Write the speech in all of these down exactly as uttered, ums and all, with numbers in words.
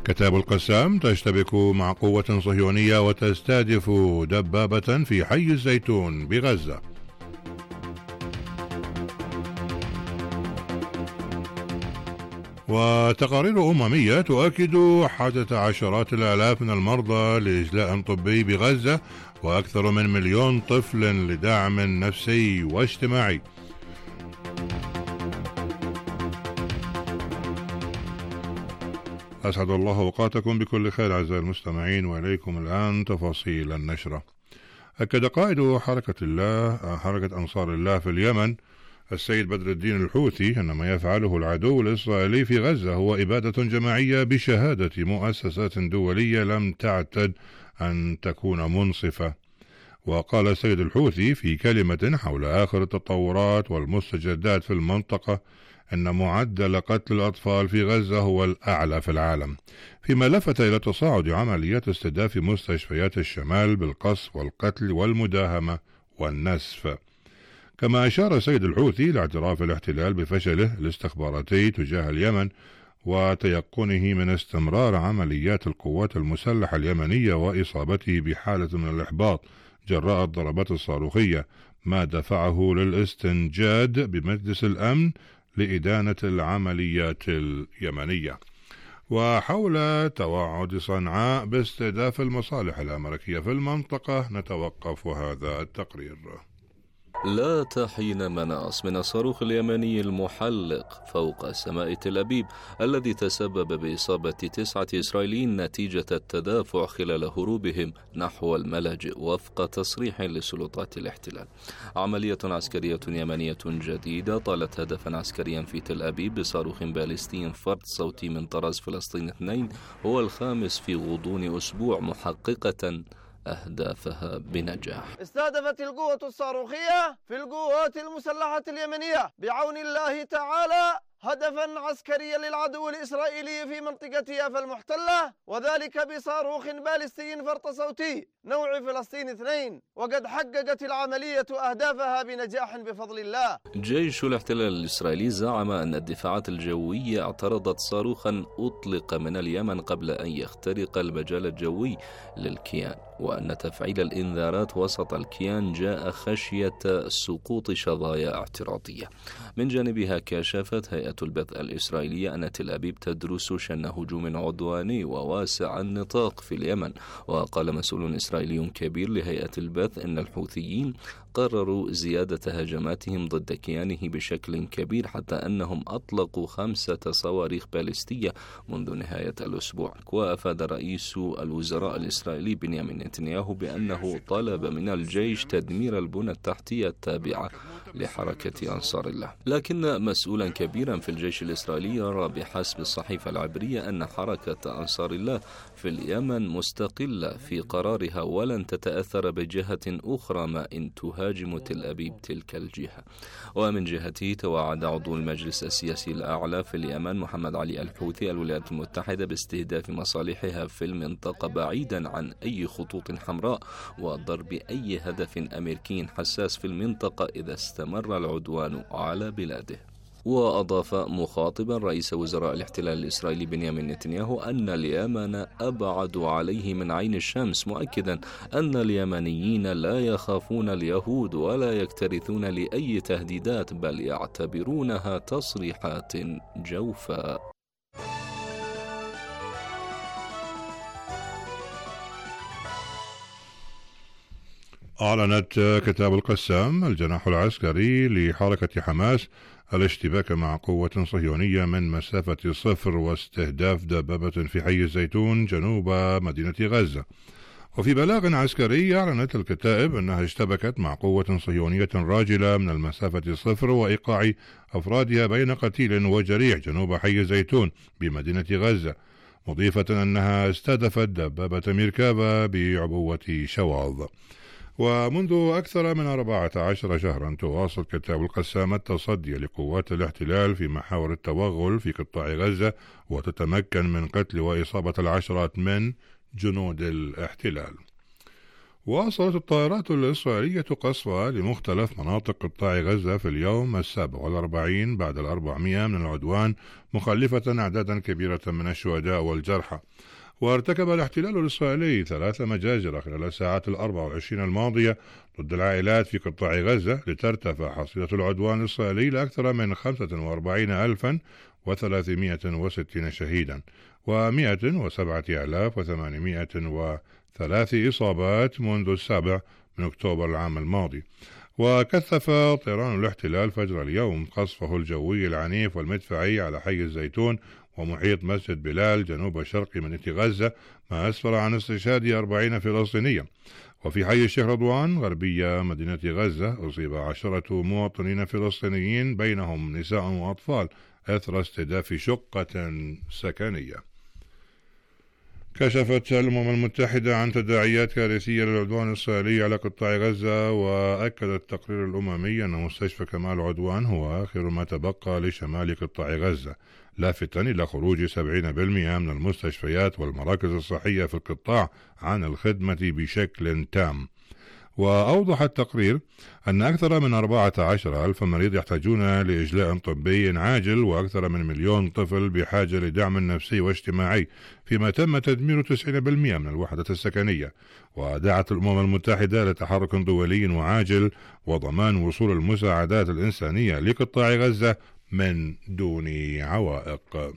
كتاب القسام تشتبك مع قوة صهيونية وتستهدف دبابة في حي الزيتون بغزة. وتقارير أممية تؤكد حدث عشرات الآلاف من المرضى لإجلاء طبي بغزة وأكثر من مليون طفل لدعم نفسي واجتماعي. أسعد الله أوقاتكم بكل خير أعزائي المستمعين، وإليكم الآن تفاصيل النشرة. أكد قائد حركة الله حركة أنصار الله في اليمن السيد بدر الدين الحوثي أن ما يفعله العدو الإسرائيلي في غزة هو إبادة جماعية بشهادة مؤسسات دولية لم تعتد أن تكون منصفة. وقال السيد الحوثي في كلمة حول آخر التطورات والمستجدات في المنطقة أن معدل قتل الأطفال في غزة هو الأعلى في العالم، فيما لفت إلى تصاعد عمليات استهداف مستشفيات الشمال بالقصف والقتل والمداهمة والنسف. كما أشار السيد الحوثي لاعتراف الاحتلال بفشله الاستخباراتي تجاه اليمن وتيقنه من استمرار عمليات القوات المسلحة اليمنية وإصابته بحالة من الإحباط جراء الضربات الصاروخية، ما دفعه للاستنجاد بمجلس الأمن لإدانة العمليات اليمنية. وحول توعد صنعاء باستهداف المصالح الأمريكية في المنطقة نتوقف هذا التقرير. لا تحين مناص من الصاروخ اليمني المحلق فوق سماء تل أبيب الذي تسبب بإصابة تسعة إسرائيليين نتيجة التدافع خلال هروبهم نحو الملاجئ وفق تصريح لسلطات الاحتلال. عملية عسكرية يمنية جديدة طالت هدفا عسكريا في تل أبيب بصاروخ باليستي فرد صوتي من طراز فلسطين اثنين هو الخامس في غضون أسبوع، محققة أهدافها بنجاح. استهدفت القوة الصاروخية في القوات المسلحة اليمنية بعون الله تعالى هدفا عسكريا للعدو الإسرائيلي في منطقة يافا المحتلة، وذلك بصاروخ باليستي فرط صوتي نوع فلسطين اثنين، وقد حققت العملية أهدافها بنجاح بفضل الله. جيش الاحتلال الإسرائيلي زعم أن الدفاعات الجوية اعترضت صاروخا أطلق من اليمن قبل أن يخترق المجال الجوي للكيان، وأن تفعيل الإنذارات وسط الكيان جاء خشية سقوط شظايا اعتراضية. من جانبها كشفت هيئة البث الإسرائيلية أن تل أبيب تدرس شن هجوم عدواني وواسع النطاق في اليمن. وقال مسؤول إسرائيلي كبير لهيئة البث أن الحوثيين قرروا زيادة هجماتهم ضد كيانه بشكل كبير حتى أنهم أطلقوا خمسة صواريخ باليستية منذ نهاية الأسبوع. وأفاد رئيس الوزراء الإسرائيلي بنيامين نتنياهو بأنه طلب من الجيش تدمير البنى التحتية التابعة لحركة أنصار الله. لكن مسؤولا كبيرا في الجيش الإسرائيلي يرى بحسب الصحيفة العبرية أن حركة أنصار الله في اليمن مستقلة في قرارها ولن تتأثر بجهة أخرى ما إن تهاجم تل أبيب تلك الجهة. ومن جهته توعد عضو المجلس السياسي الأعلى في اليمن محمد علي الحوثي الولايات المتحدة باستهداف مصالحها في المنطقة بعيدا عن أي خطوط حمراء وضرب أي هدف أمريكي حساس في المنطقة إذا استمر العدوان على بلاده. وأضاف مخاطبا رئيس وزراء الاحتلال الإسرائيلي بنيامين نتنياهو أن اليمن أبعد عليه من عين الشمس، مؤكدا أن اليمنيين لا يخافون اليهود ولا يكترثون لأي تهديدات بل يعتبرونها تصريحات جوفاء. أعلنت كتاب القسام الجناح العسكري لحركة حماس الاشتباك مع قوة صهيونية من مسافة صفر واستهداف دبابة في حي الزيتون جنوب مدينة غزة. وفي بلاغ عسكري أعلنت الكتائب أنها اشتبكت مع قوة صهيونية راجلة من المسافة صفر وإيقاع أفرادها بين قتيل وجريح جنوب حي الزيتون بمدينة غزة، مضيفة أنها استهدفت دبابة ميركافا بعبوة شواظ. ومنذ أكثر من أربعة عشر شهرا تواصل كتاب القسام التصدي لقوات الاحتلال في محاور التوغل في قطاع غزة وتتمكن من قتل وإصابة العشرات من جنود الاحتلال. واصلت الطائرات الإسرائيلية قصفها لمختلف مناطق قطاع غزة في اليوم السابع والأربعين بعد الأربعمائة من العدوان، مخلفة أعدادا كبيرة من الشهداء والجرحى. وارتكب الاحتلال الإسرائيلي ثلاث مجازر خلال الساعات الأربع والعشرين الماضية ضد العائلات في قطاع غزة، لترتفع حصيلة العدوان الإسرائيلي لأكثر من خمسة وأربعين ألفا وثلاثمائة وستين شهيدا ومائة وسبعة آلاف وثمانمائة وثلاث إصابات منذ السابع من أكتوبر العام الماضي. وكثف طيران الاحتلال فجر اليوم قصفه الجوي العنيف والمدفعي على حي الزيتون ومحيط مسجد بلال جنوب شرق مدينة غزة، ما أسفر عن استشهاد أربعين فلسطينيا. وفي حي الشيخ رضوان غربية مدينة غزة أصيب عشرة مواطنين فلسطينيين بينهم نساء وأطفال أثر استهداف شقة سكنية. كشفت الأمم المتحدة عن تداعيات كارثية للعدوان الإسرائيلي على قطاع غزة، وأكد التقرير الأممي أن مستشفى كمال عدوان هو آخر ما تبقى لشمال قطاع غزة، لافتا إلى خروج سبعين بالمئة من المستشفيات والمراكز الصحية في القطاع عن الخدمة بشكل تام. وأوضح التقرير أن أكثر من أربعة عشر ألف مريض يحتاجون لإجلاء طبي عاجل، وأكثر من مليون طفل بحاجة لدعم نفسي واجتماعي، فيما تم تدمير تسعين بالمئة من الوحدة السكنية. ودعت الأمم المتحدة لتحرك دولي وعاجل وضمان وصول المساعدات الإنسانية لقطاع غزة من دون عوائق.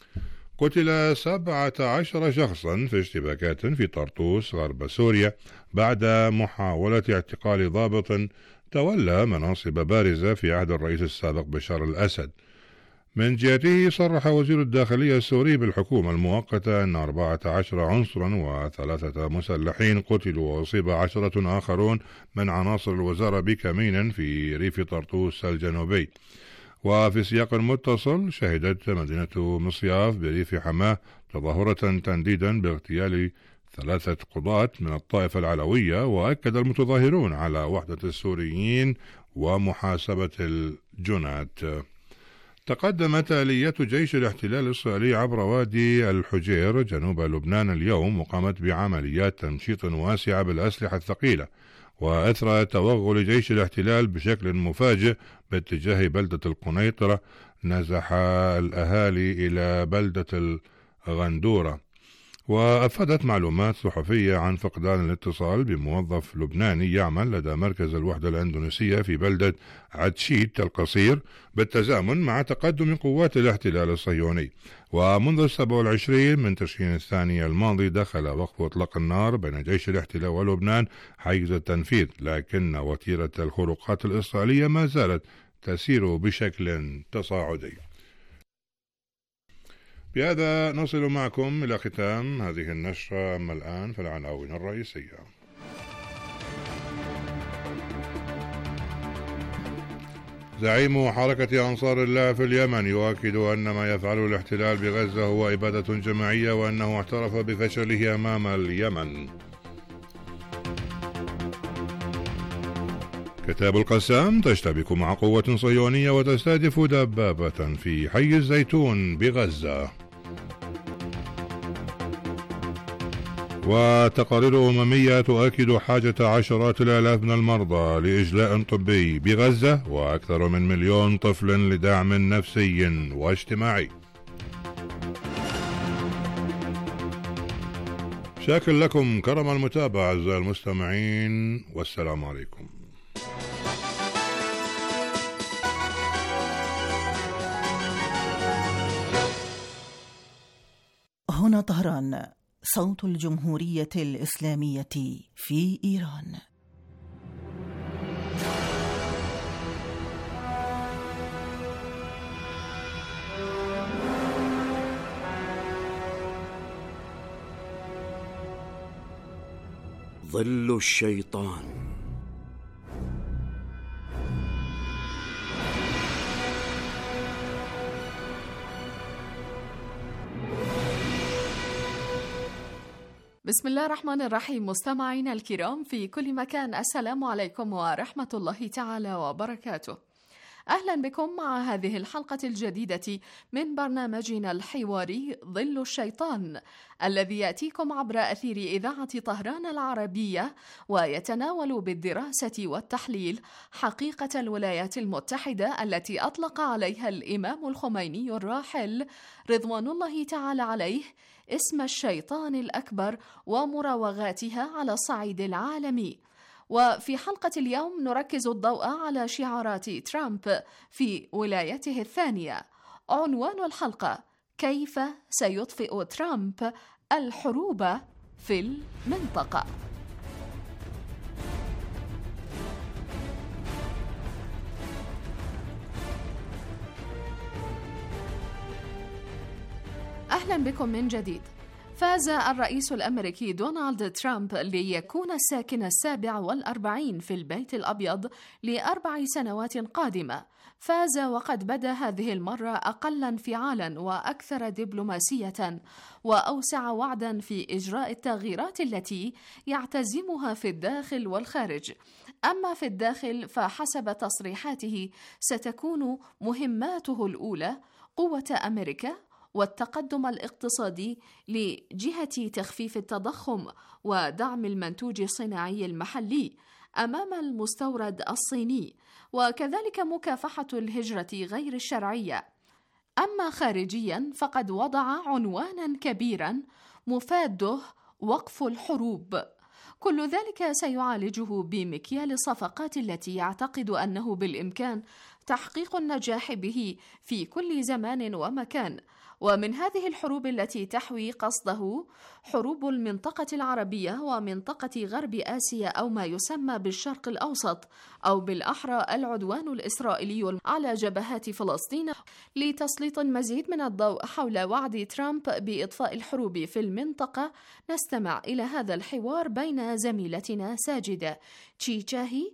قتل سبعة عشر شخصا في اشتباكات في طرطوس غرب سوريا بعد محاولة اعتقال ضابط تولى مناصب بارزة في عهد الرئيس السابق بشار الأسد. من جهته صرح وزير الداخلية السوري بالحكومة المؤقتة أن أربعة عشر عنصرا وثلاثة مسلحين قتلوا، وأصيب عشرة آخرون من عناصر الوزارة بكمين في ريف طرطوس الجنوبي. وفي سياق متصل، شهدت مدينة مصياف بريف حماه تظاهرة تنديدا باغتيال ثلاثة قضاة من الطائفة العلوية، وأكد المتظاهرون على وحدة السوريين ومحاسبة الجنات. تقدمت آليات جيش الاحتلال الإسرائيلي عبر وادي الحجير جنوب لبنان اليوم، وقامت بعمليات تمشيط واسعة بالأسلحة الثقيلة، وأثر توغل جيش الاحتلال بشكل مفاجئ باتجاه بلدة القنيطرة نزح الأهالي إلى بلدة الغندورة. وأفادت معلومات صحفية عن فقدان الاتصال بموظف لبناني يعمل لدى مركز الوحدة الأندونيسية في بلدة عدشيت القصير، بالتزامن مع تقدم قوات الاحتلال الصهيوني. ومنذ السابع والعشرين من تشرين الثاني الماضي دخل وقف إطلاق النار بين جيش الاحتلال ولبنان حيز التنفيذ، لكن وتيرة الخروقات الإسرائيلية ما زالت تسير بشكل تصاعدي. بهذا نصل معكم إلى ختام هذه النشرة، أما الآن فالعناوين الرئيسية. زعيم حركة أنصار الله في اليمن يؤكد أن ما يفعله الاحتلال بغزة هو إبادة جماعية، وأنه اعترف بفشله أمام اليمن. كتاب القسام تشتبك مع قوة صهيونية وتستهدف دبابة في حي الزيتون بغزة. وتقارير أممية تؤكد حاجة عشرات الآلاف من المرضى لإجلاء طبي بغزة، وأكثر من مليون طفل لدعم نفسي واجتماعي. شاكر لكم كرم المتابعة أعزائي المستمعين، والسلام عليكم. هنا طهران، صوت الجمهورية الإسلامية في إيران. ظل الشيطان. بسم الله الرحمن الرحيم. مستمعينا الكرام في كل مكان، السلام عليكم ورحمة الله تعالى وبركاته. أهلا بكم مع هذه الحلقة الجديدة من برنامجنا الحواري ظل الشيطان، الذي يأتيكم عبر أثير إذاعة طهران العربية، ويتناول بالدراسة والتحليل حقيقة الولايات المتحدة التي أطلق عليها الإمام الخميني الراحل رضوان الله تعالى عليه اسم الشيطان الأكبر ومراوغاتها على الصعيد العالمي. وفي حلقة اليوم نركز الضوء على شعارات ترامب في ولايته الثانية. عنوان الحلقة: كيف سيطفئ ترامب الحروب في المنطقة؟ أهلا بكم من جديد. فاز الرئيس الأمريكي دونالد ترامب ليكون الساكن السابع والأربعين في البيت الأبيض لأربع سنوات قادمة. فاز وقد بدا هذه المرة أقل انفعالا وأكثر دبلوماسية وأوسع وعدا في إجراء التغييرات التي يعتزمها في الداخل والخارج. أما في الداخل فحسب تصريحاته ستكون مهماته الأولى قوة أمريكا والتقدم الاقتصادي لجهة تخفيف التضخم ودعم المنتوج الصناعي المحلي أمام المستورد الصيني، وكذلك مكافحة الهجرة غير الشرعية. أما خارجيا فقد وضع عنوانا كبيرا مفاده وقف الحروب. كل ذلك سيعالجه بمكيال الصفقات التي يعتقد أنه بالإمكان تحقيق النجاح به في كل زمان ومكان. ومن هذه الحروب التي تحوي قصده حروب المنطقة العربية ومنطقة غرب آسيا أو ما يسمى بالشرق الأوسط، أو بالأحرى العدوان الإسرائيلي على جبهات فلسطين. لتسليط المزيد من الضوء حول وعد ترامب بإطفاء الحروب في المنطقة نستمع إلى هذا الحوار بين زميلتنا ساجدة تشيتشاهي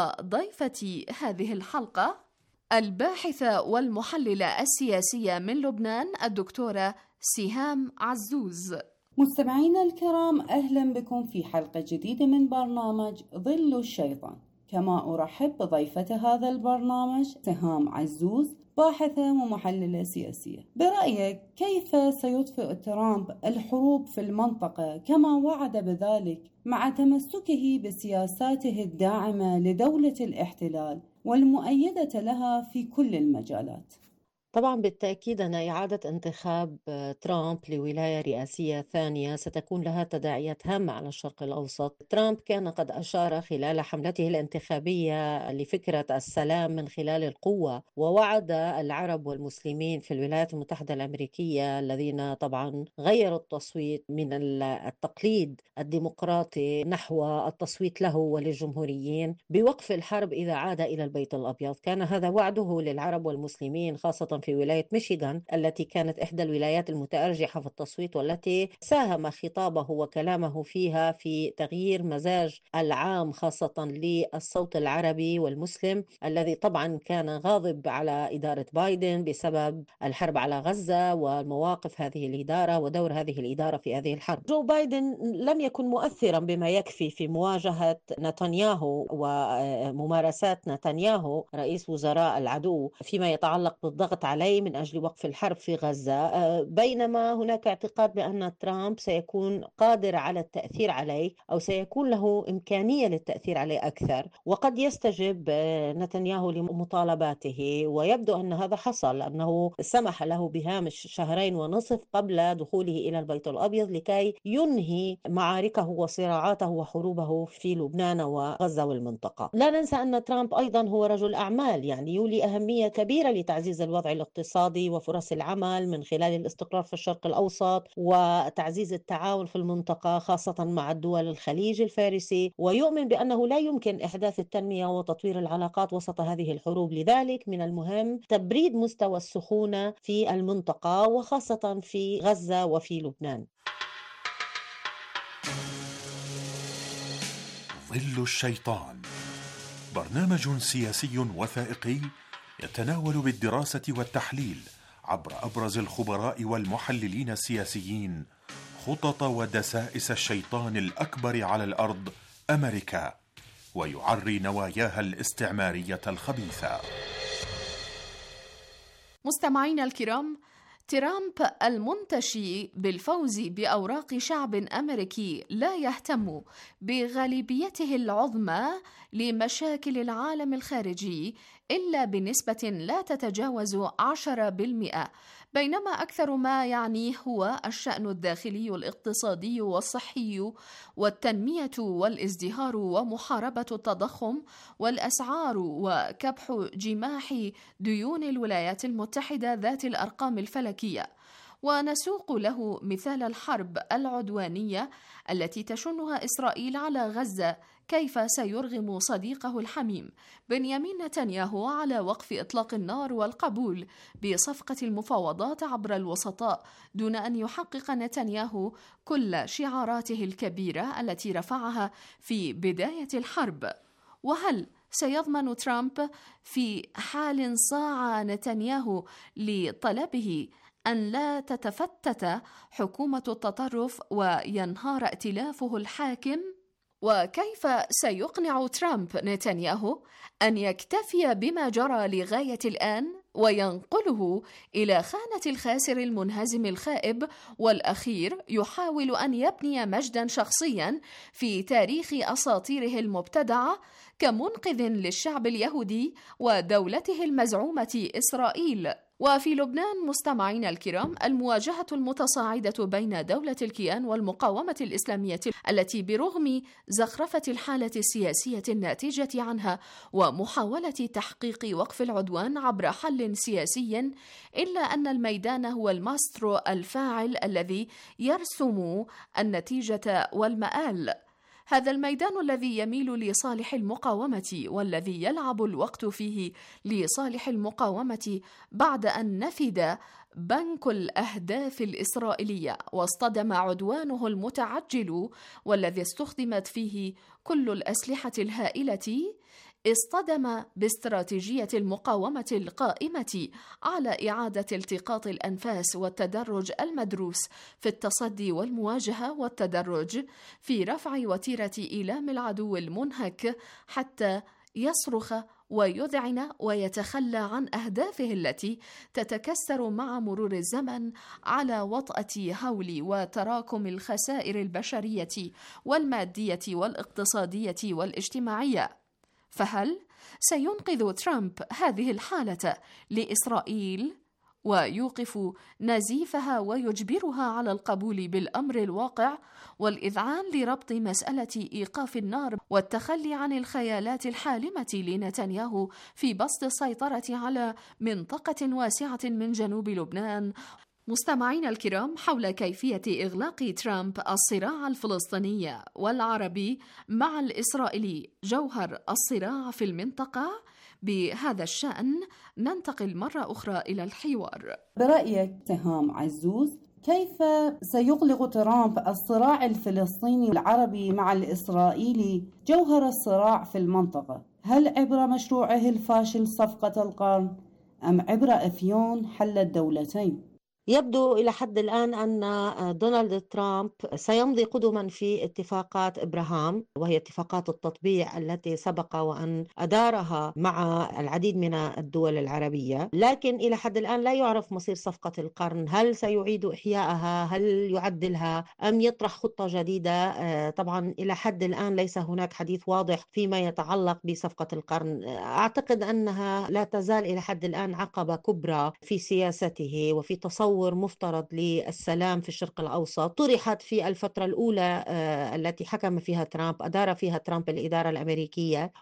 وضيفة هذه الحلقة الباحثة والمحللة السياسية من لبنان الدكتورة سهام عزوز. مستمعينا الكرام، أهلا بكم في حلقة جديدة من برنامج ظل الشيطان. كما أرحب بضيفة هذا البرنامج سهام عزوز، باحثة ومحللة سياسية. برأيك كيف سيطفئ ترامب الحروب في المنطقة كما وعد بذلك مع تمسكه بسياساته الداعمة لدولة الاحتلال والمؤيدة لها في كل المجالات؟ طبعا بالتأكيد أن إعادة انتخاب ترامب لولاية رئاسية ثانية ستكون لها تداعيات هامة على الشرق الأوسط. ترامب كان قد أشار خلال حملته الانتخابية لفكرة السلام من خلال القوة، ووعد العرب والمسلمين في الولايات المتحدة الأمريكية الذين طبعا غيروا التصويت من التقليد الديمقراطي نحو التصويت له وللجمهوريين بوقف الحرب إذا عاد إلى البيت الأبيض. كان هذا وعده للعرب والمسلمين خاصة في ولاية ميشيغان التي كانت إحدى الولايات المتأرجحة في التصويت، والتي ساهم خطابه وكلامه فيها في تغيير مزاج العام خاصة للصوت العربي والمسلم الذي طبعا كان غاضب على إدارة بايدن بسبب الحرب على غزة ومواقف هذه الإدارة ودور هذه الإدارة في هذه الحرب. جو بايدن لم يكن مؤثرا بما يكفي في مواجهة نتنياهو وممارسات نتنياهو رئيس وزراء العدو فيما يتعلق بالضغط عليه من أجل وقف الحرب في غزة، بينما هناك اعتقاد بأن ترامب سيكون قادر على التأثير عليه أو سيكون له إمكانية للتأثير عليه أكثر، وقد يستجب نتنياهو لمطالباته. ويبدو أن هذا حصل، أنه سمح له بهامش شهرين ونصف قبل دخوله إلى البيت الأبيض لكي ينهي معاركه وصراعاته وحروبه في لبنان وغزة والمنطقة. لا ننسى أن ترامب أيضا هو رجل أعمال، يعني يولي أهمية كبيرة لتعزيز الوضع الاقتصادي وفرص العمل من خلال الاستقرار في الشرق الأوسط وتعزيز التعاون في المنطقة خاصة مع الدول الخليج الفارسي، ويؤمن بأنه لا يمكن إحداث التنمية وتطوير العلاقات وسط هذه الحروب. لذلك من المهم تبريد مستوى السخونة في المنطقة وخاصة في غزة وفي لبنان. ظل الشيطان، برنامج سياسي وثائقي يتناول بالدراسة والتحليل عبر أبرز الخبراء والمحللين السياسيين خطط ودسائس الشيطان الأكبر على الأرض أمريكا، ويعري نواياها الاستعمارية الخبيثة. مستمعينا الكرام، ترامب المنتشي بالفوز بأوراق شعب أمريكي لا يهتم بغالبيته العظمى لمشاكل العالم الخارجي إلا بنسبة لا تتجاوز عشرة بالمئة، بينما أكثر ما يعنيه هو الشأن الداخلي الاقتصادي والصحي والتنمية والازدهار ومحاربة التضخم والأسعار وكبح جماح ديون الولايات المتحدة ذات الأرقام الفلكية. ونسوق له مثال الحرب العدوانية التي تشنها إسرائيل على غزة، كيف سيرغم صديقه الحميم بنيامين نتنياهو على وقف إطلاق النار والقبول بصفقة المفاوضات عبر الوسطاء دون أن يحقق نتنياهو كل شعاراته الكبيرة التي رفعها في بداية الحرب. وهل سيضمن ترامب في حال صاع نتنياهو لطلبه أن لا تتفتت حكومة التطرف وينهار ائتلافه الحاكم؟ وكيف سيقنع ترامب نتنياهو أن يكتفي بما جرى لغاية الآن وينقله إلى خانة الخاسر المنهزم الخائب والأخير يحاول أن يبني مجدا شخصيا في تاريخ أساطيره المبتدعة كمنقذ للشعب اليهودي ودولته المزعومة إسرائيل؟ وفي لبنان مستمعينا الكرام، المواجهة المتصاعدة بين دولة الكيان والمقاومة الإسلامية التي برغم زخرفة الحالة السياسية الناتجة عنها ومحاولة تحقيق وقف العدوان عبر حل سياسي، إلا أن الميدان هو الماسترو الفاعل الذي يرسم النتيجة والمآل. هذا الميدان الذي يميل لصالح المقاومة والذي يلعب الوقت فيه لصالح المقاومة بعد أن نفد بنك الأهداف الإسرائيلية واصطدم عدوانه المتعجل والذي استخدمت فيه كل الأسلحة الهائلة، اصطدم باستراتيجية المقاومة القائمة على إعادة التقاط الأنفاس والتدرج المدروس في التصدي والمواجهة والتدرج في رفع وتيرة إيلام العدو المنهك حتى يصرخ ويذعن ويتخلى عن أهدافه التي تتكسر مع مرور الزمن على وطأة هول وتراكم الخسائر البشرية والمادية والاقتصادية والاجتماعية. فهل سينقذ ترامب هذه الحالة لإسرائيل ويوقف نزيفها ويجبرها على القبول بالأمر الواقع والإذعان لربط مسألة إيقاف النار والتخلي عن الخيالات الحالمة لنتنياهو في بسط السيطرة على منطقة واسعة من جنوب لبنان؟ مستمعينا الكرام، حول كيفية إغلاق ترامب الصراع الفلسطيني والعربي مع الإسرائيلي جوهر الصراع في المنطقة، بهذا الشأن ننتقل مرة أخرى إلى الحوار. برأيك سهام عزوز، كيف سيغلق ترامب الصراع الفلسطيني العربي مع الإسرائيلي جوهر الصراع في المنطقة؟ هل عبر مشروعه الفاشل صفقة القرن أم عبر أفيون حل الدولتين؟ يبدو إلى حد الآن أن دونالد ترامب سيمضي قدما في اتفاقات إبراهام، وهي اتفاقات التطبيع التي سبق وأن أدارها مع العديد من الدول العربية، لكن إلى حد الآن لا يعرف مصير صفقة القرن. هل سيعيد إحيائها؟ هل يعدلها؟ أم يطرح خطة جديدة؟ طبعا إلى حد الآن ليس هناك حديث واضح فيما يتعلق بصفقة القرن. أعتقد أنها لا تزال إلى حد الآن عقبة كبرى في سياسته وفي تصور مفترض للسلام في الشرق الأوسط. طرحت في الفترة الأولى التي حكم فيها ترامب، أدار فيها ترامب الإدارة الأمريكية،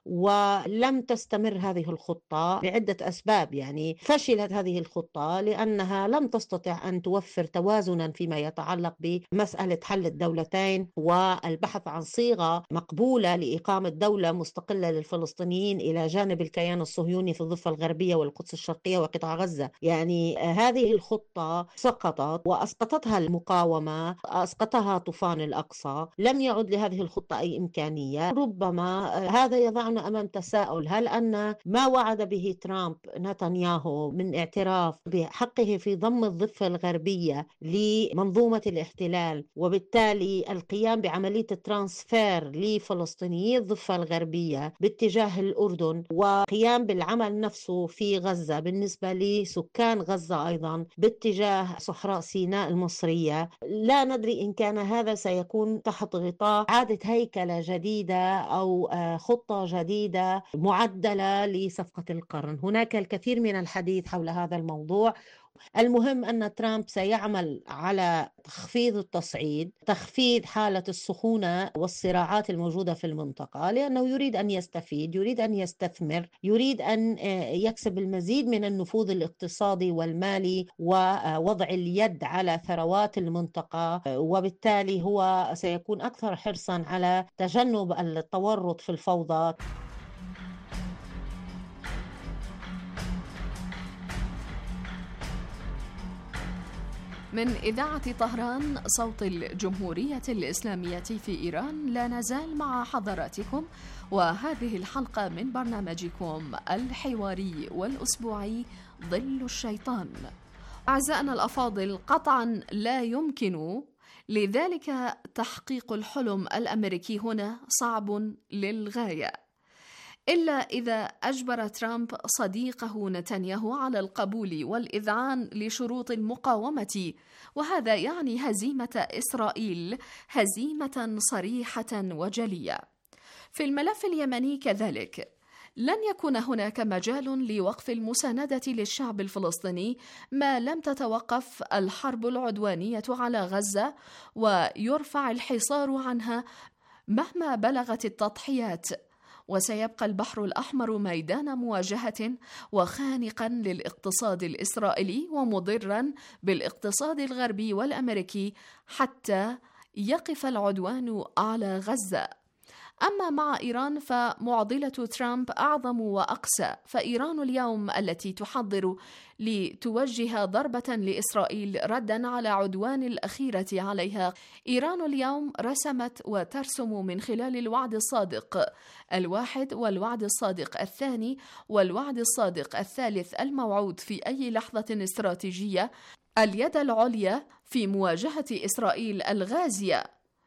ولم تستمر هذه الخطة لعدة أسباب. يعني فشلت هذه الخطة لأنها لم تستطع أن توفر توازنا فيما يتعلق بمسألة حل الدولتين والبحث عن صيغة مقبولة لإقامة دولة مستقلة للفلسطينيين إلى جانب الكيان الصهيوني في الضفة الغربية والقدس الشرقية وقطاع غزة. يعني هذه الخطة الخطة سقطت وأسقطتها المقاومة، أسقطها طوفان الأقصى، لم يعد لهذه الخطة أي إمكانية. ربما هذا يضعنا أمام تساؤل: هل أن ما وعد به ترامب نتنياهو من اعتراف بحقه في ضم الضفة الغربية لمنظومة الاحتلال وبالتالي القيام بعملية الترانسفير لفلسطينيي الضفة الغربية باتجاه الأردن وقيام بالعمل نفسه في غزة بالنسبة لسكان غزة أيضا باتجاه صحراء سيناء المصرية، لا ندري إن كان هذا سيكون تحت غطاء إعادة هيكلة جديدة أو خطة جديدة معدلة لصفقة القرن. هناك الكثير من الحديث حول هذا الموضوع. المهم أن ترامب سيعمل على تخفيض التصعيد، تخفيض حالة السخونة والصراعات الموجودة في المنطقة، لأنه يريد أن يستفيد، يريد أن يستثمر، يريد أن يكسب المزيد من النفوذ الاقتصادي والمالي ووضع اليد على ثروات المنطقة، وبالتالي هو سيكون أكثر حرصا على تجنب التورط في الفوضى. من إذاعة طهران صوت الجمهورية الإسلامية في إيران، لا نزال مع حضراتكم وهذه الحلقة من برنامجكم الحواري والأسبوعي ظل الشيطان. أعزائنا الأفاضل، قطعا لا يمكن لذلك تحقيق الحلم الأمريكي هنا صعب للغاية، إلا إذا أجبر ترامب صديقه نتنياهو على القبول والإذعان لشروط المقاومة، وهذا يعني هزيمة إسرائيل، هزيمة صريحة وجلية. في الملف اليمني كذلك لن يكون هناك مجال لوقف المساندة للشعب الفلسطيني ما لم تتوقف الحرب العدوانية على غزة ويرفع الحصار عنها مهما بلغت التضحيات. وسيبقى البحر الأحمر ميدان مواجهة وخانقا للاقتصاد الإسرائيلي ومضرا بالاقتصاد الغربي والأمريكي حتى يقف العدوان على غزة. أما مع إيران فمعضلة ترامب أعظم وأقسى، فإيران اليوم التي تحضر لتوجه ضربة لإسرائيل ردا على عدوان الأخيرة عليها، إيران اليوم رسمت وترسم من خلال الوعد الصادق الواحد والوعد الصادق الثاني والوعد الصادق الثالث الموعود في أي لحظة استراتيجية اليد العليا في مواجهة إسرائيل الغازية.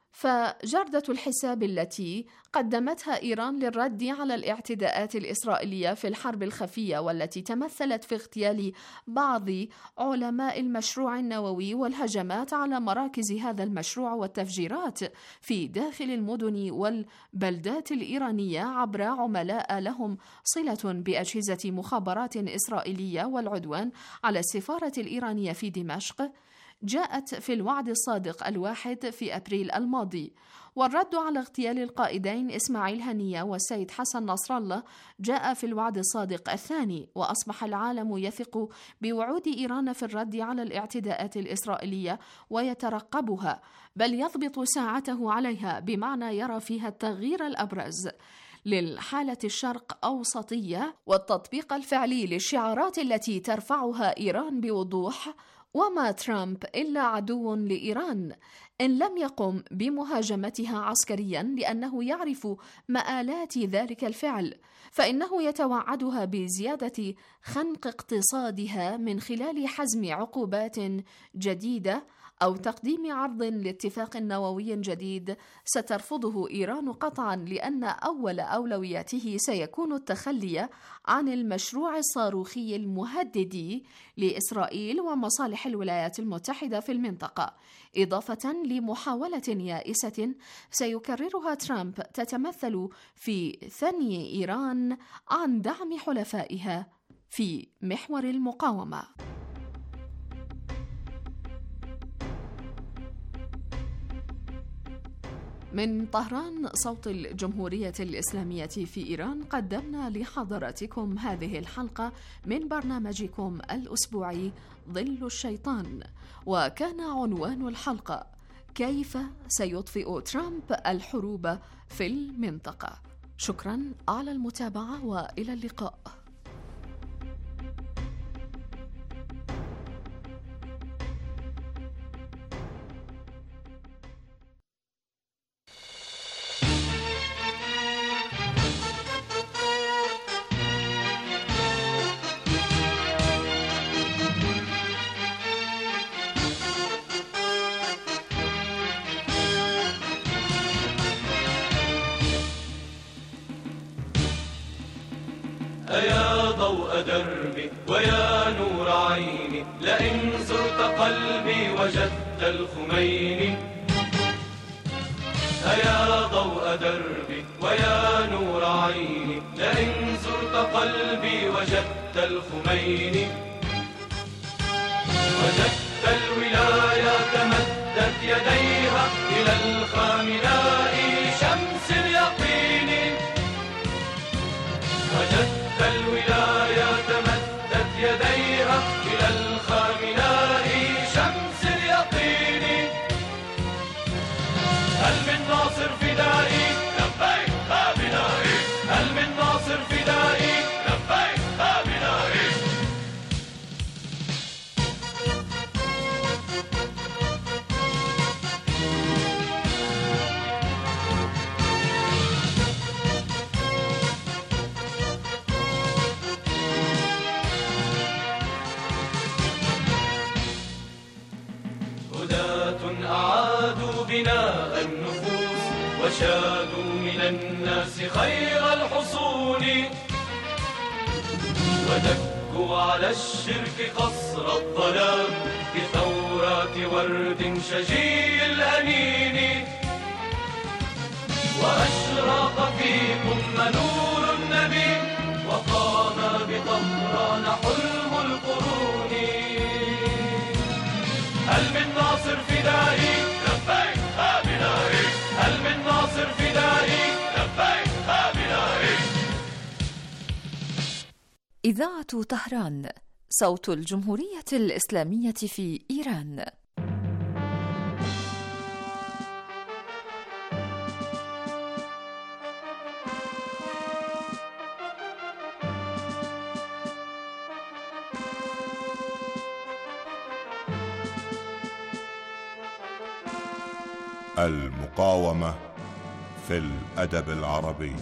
فجردة الحساب التي قدمتها إيران للرد على الاعتداءات الإسرائيلية في الحرب الخفية والتي تمثلت في اغتيال بعض علماء المشروع النووي والهجمات على مراكز هذا المشروع والتفجيرات في داخل المدن والبلدات الإيرانية عبر عملاء لهم صلة بأجهزة مخابرات إسرائيلية والعدوان على السفارة الإيرانية في دمشق، جاءت في الوعد الصادق الواحد في أبريل الماضي. والرد على اغتيال القائدين إسماعيل هنية والسيد حسن نصر الله جاء في الوعد الصادق الثاني. وأصبح العالم يثق بوعود إيران في الرد على الاعتداءات الإسرائيلية ويترقبها، بل يضبط ساعته عليها، بمعنى يرى فيها التغيير الأبرز للحالة الشرق أوسطية والتطبيق الفعلي للشعارات التي ترفعها إيران بوضوح. وما ترامب إلا عدو لإيران إن لم يقم بمهاجمتها عسكريا، لأنه يعرف مآلات ذلك الفعل، فإنه يتوعدها بزيادة خنق اقتصادها من خلال حزم عقوبات جديدة أو تقديم عرض لاتفاق نووي جديد سترفضه إيران قطعا، لأن أول أولوياته سيكون التخلي عن المشروع الصاروخي المهدد لإسرائيل ومصالح الولايات المتحدة في المنطقة، إضافة لمحاولة يائسة سيكررها ترامب تتمثل في ثني إيران عن دعم حلفائها في محور المقاومة. من طهران صوت الجمهورية الإسلامية في إيران، قدمنا لحضراتكم هذه الحلقة من برنامجكم الأسبوعي ظل الشيطان، وكان عنوان الحلقة: كيف سيطفئ ترامب الحروب في المنطقة. شكرا على المتابعة وإلى اللقاء. ضوء دربي ويا نور عيني، لئن زرت قلبي وجدت الخميني. يا ضوء دربي ويا نور عيني، لئن زرت قلبي وجدت الخميني. وجدت الولاية مدت يديها إلى الخامناء شمس اليقين. وجدت الولاية مدت يديها إلى الخامناء شمس اليقين. هل من ناصر فدائي؟ لبيك بنائي. هل من ناصر فدائي؟ لبيك بنائي. هداة أعادوا بناء النفوس وشادوا من الناس خير الحصون. ودكوا على الشرك قصر الظلام بثورات ورد شجي الأنين. وأشرق فيكم نور النبي وقام بطهران حلم القرون. هل من ناصر فدائي؟ لبيك بنائي. هل من ناصر فدائي؟ لبيك بنائي. إذاعة طهران، صوت الجمهورية الإسلامية في إيران. المقاومة في الأدب العربي.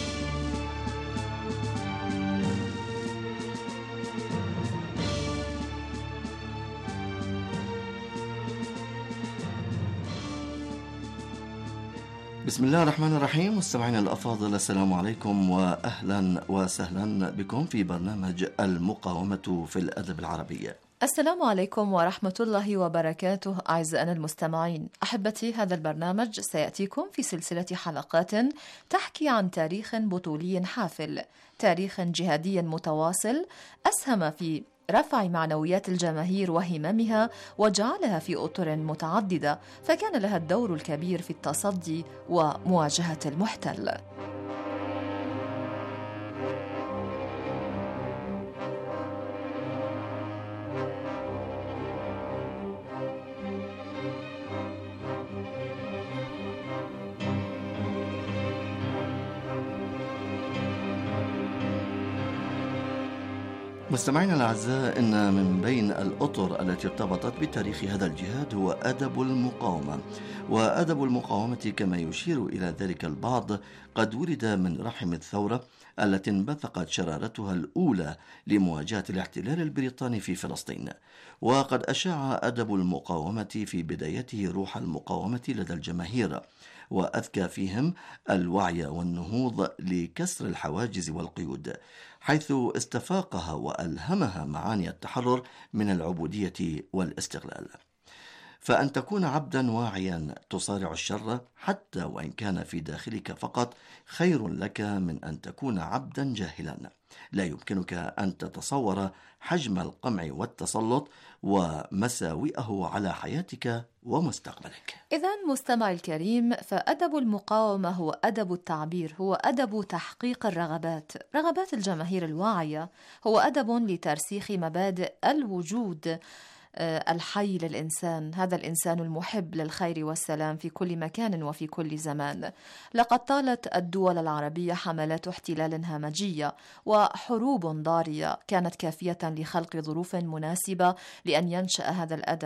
بسم الله الرحمن الرحيم. مستمعينا الأفاضل، السلام عليكم وأهلا وسهلا بكم في برنامج المقاومة في الأدب العربي. السلام عليكم ورحمة الله وبركاته. أعزائنا المستمعين، أحبتي، هذا البرنامج سيأتيكم في سلسلة حلقات تحكي عن تاريخ بطولي حافل، تاريخ جهادي متواصل أسهم في رفع معنويات الجماهير وهممها وجعلها في أطر متعددة، فكان لها الدور الكبير في التصدي ومواجهة المحتل. مستمعينا الأعزاء، إن من بين الأطر التي ارتبطت بتاريخ هذا الجهاد هو أدب المقاومة. وأدب المقاومة كما يشير إلى ذلك البعض قد ولد من رحم الثورة التي انبثقت شرارتها الأولى لمواجهة الاحتلال البريطاني في فلسطين. وقد أشاع أدب المقاومة في بدايته روح المقاومة لدى الجماهير، وأذكى فيهم الوعي والنهوض لكسر الحواجز والقيود، حيث استفاقها وألهمها معاني التحرر من العبودية والاستغلال. فأن تكون عبدا واعيا تصارع الشر حتى وإن كان في داخلك فقط خير لك من أن تكون عبدا جاهلا لا يمكنك أن تتصور حجم القمع والتسلط ومساوئه على حياتك ومستقبلك. إذن مستمع الكريم، فأدب المقاومة هو أدب التعبير، هو أدب تحقيق الرغبات، رغبات الجماهير الواعية، هو أدب لترسيخ مبادئ الوجود الحي للإنسان، هذا الإنسان المحب للخير والسلام في كل مكان وفي كل زمان. لقد طالت الدول العربية حملات احتلال همجية وحروب ضارية كانت كافية لخلق ظروف مناسبة لأن ينشأ هذا الأدب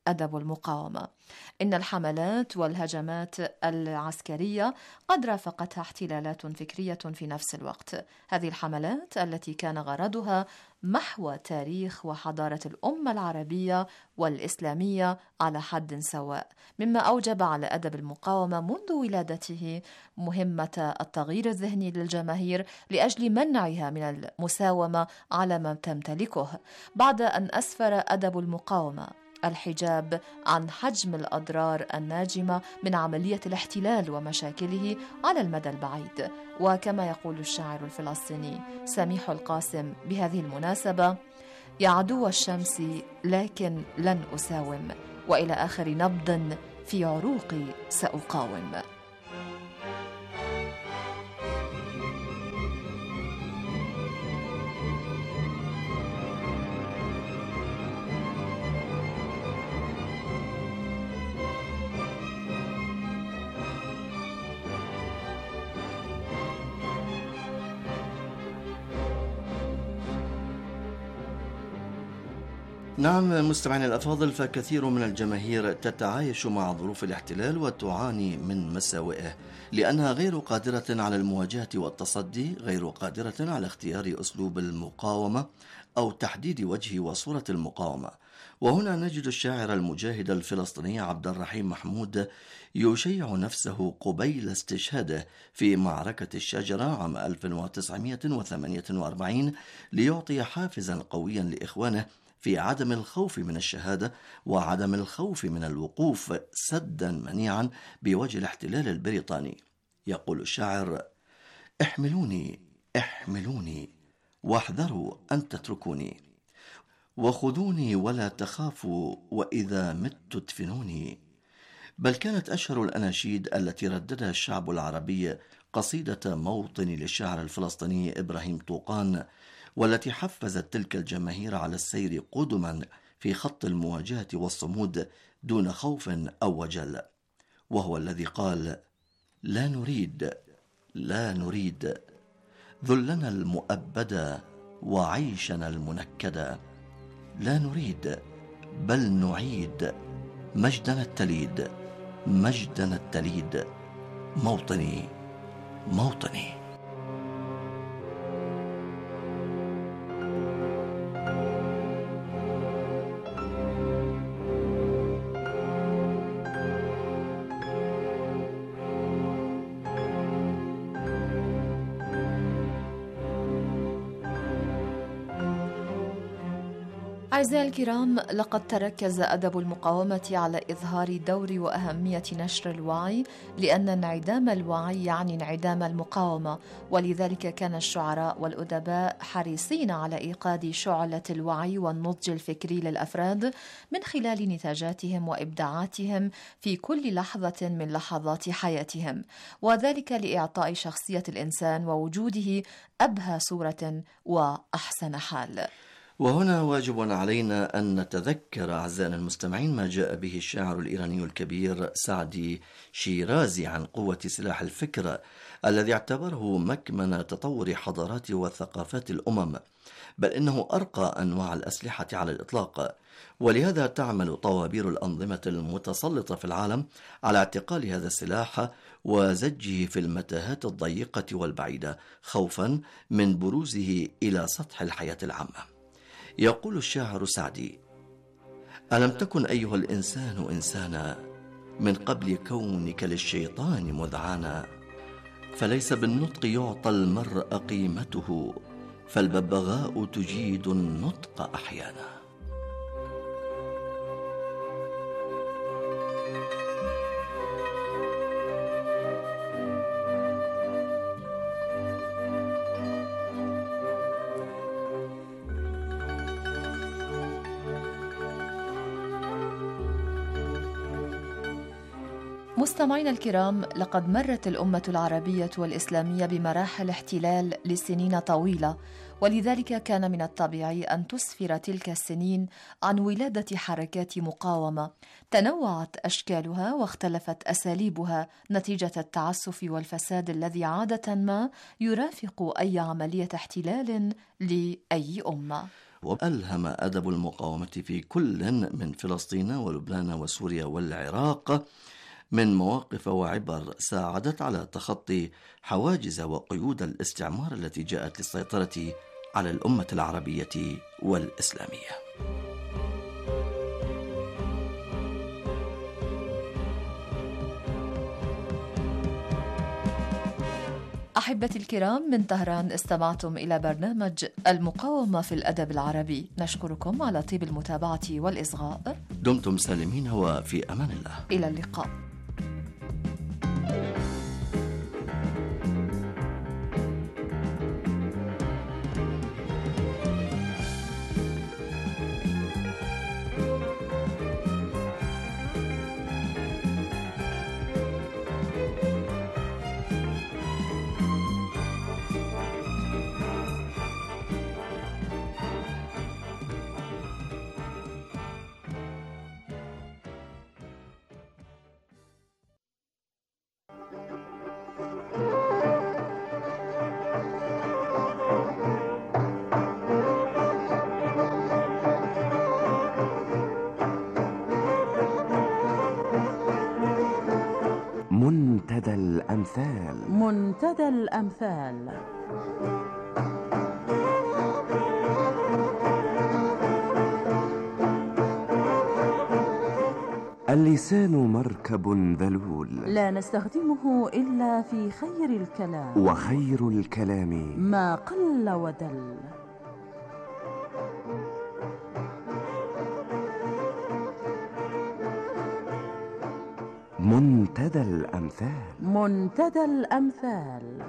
أدب المقاومة. إن الحملات والهجمات العسكرية قد رافقتها احتلالات فكرية في نفس الوقت. هذه الحملات التي كان غرضها محو تاريخ وحضارة الأمة العربية والإسلامية على حد سواء، مما أوجب على أدب المقاومة منذ ولادته مهمة التغيير الذهني للجماهير لأجل منعها من المساومة على ما تمتلكه، بعد أن أسفر أدب المقاومة الحجاب عن حجم الأضرار الناجمة من عملية الاحتلال ومشاكله على المدى البعيد. وكما يقول الشاعر الفلسطيني سميح القاسم بهذه المناسبة: يا عدو الشمس لكن لن أساوم، وإلى آخر نبض في عروقي سأقاوم. نعم مستمعينا الأفاضل، فكثير من الجماهير تتعايش مع ظروف الاحتلال وتعاني من مساوئه لأنها غير قادرة على المواجهة والتصدي، غير قادرة على اختيار أسلوب المقاومة أو تحديد وجه وصورة المقاومة. وهنا نجد الشاعر المجاهد الفلسطيني عبد الرحيم محمود يشيع نفسه قبيل استشهاده في معركة الشجرة عام ألف وتسعمائة وثمانية وأربعين ليعطي حافزا قويا لإخوانه في عدم الخوف من الشهادة وعدم الخوف من الوقوف سدا منيعا بوجه الاحتلال البريطاني. يقول الشاعر: احملوني احملوني واحذروا أن تتركوني، وخذوني ولا تخافوا وإذا مت ادفنوني. بل كانت أشهر الأناشيد التي رددها الشعب العربي قصيدة موطني للشاعر الفلسطيني إبراهيم طوقان، والتي حفزت تلك الجماهير على السير قدما في خط المواجهة والصمود دون خوف أو وجل. وهو الذي قال: لا نريد لا نريد ذلنا المؤبدا وعيشنا المنكدا، لا نريد بل نعيد مجدنا التليد مجدنا التليد، موطني موطني. أعزائي الكرام، لقد تركز أدب المقاومة على إظهار دور وأهمية نشر الوعي، لأن انعدام الوعي يعني انعدام المقاومة، ولذلك كان الشعراء والأدباء حريصين على إيقاد شعلة الوعي والنضج الفكري للأفراد من خلال نتاجاتهم وإبداعاتهم في كل لحظة من لحظات حياتهم، وذلك لإعطاء شخصية الإنسان ووجوده أبهى صورة وأحسن حال. وهنا واجب علينا أن نتذكر أعزائنا المستمعين ما جاء به الشاعر الإيراني الكبير سعدي شيرازي عن قوة سلاح الفكر الذي اعتبره مكمن تطور حضارات وثقافات الأمم، بل إنه أرقى أنواع الأسلحة على الإطلاق. ولهذا تعمل طوابير الأنظمة المتسلطة في العالم على اعتقال هذا السلاح وزجه في المتاهات الضيقة والبعيدة خوفا من بروزه إلى سطح الحياة العامة. يقول الشاعر سعدي: ألم تكن أيها الإنسان إنسانا من قبل كونك للشيطان مذعانا، فليس بالنطق يعطى المرء قيمته، فالببغاء تجيد النطق أحيانا. مستمعينا الكرام، لقد مرت الأمة العربية والإسلامية بمراحل احتلال لسنين طويلة، ولذلك كان من الطبيعي أن تسفر تلك السنين عن ولادة حركات مقاومة تنوعت أشكالها واختلفت أساليبها نتيجة التعسف والفساد الذي عادة ما يرافق أي عملية احتلال لأي أمة. وألهم أدب المقاومة في كل من فلسطين ولبنان وسوريا والعراق من مواقف وعبر ساعدت على تخطي حواجز وقيود الاستعمار التي جاءت للسيطرة على الأمة العربية والإسلامية. أحبتي الكرام، من طهران استمعتم إلى برنامج المقاومة في الأدب العربي. نشكركم على طيب المتابعة والإصغاء. دمتم سالمين وفي أمان الله. إلى اللقاء. منتدى الأمثال. منتدى الأمثال. اللسان مركب ذلول لا نستخدمه إلا في خير الكلام، وخير الكلام ما قل ودل. منتدى الأمثال. منتدى الأمثال.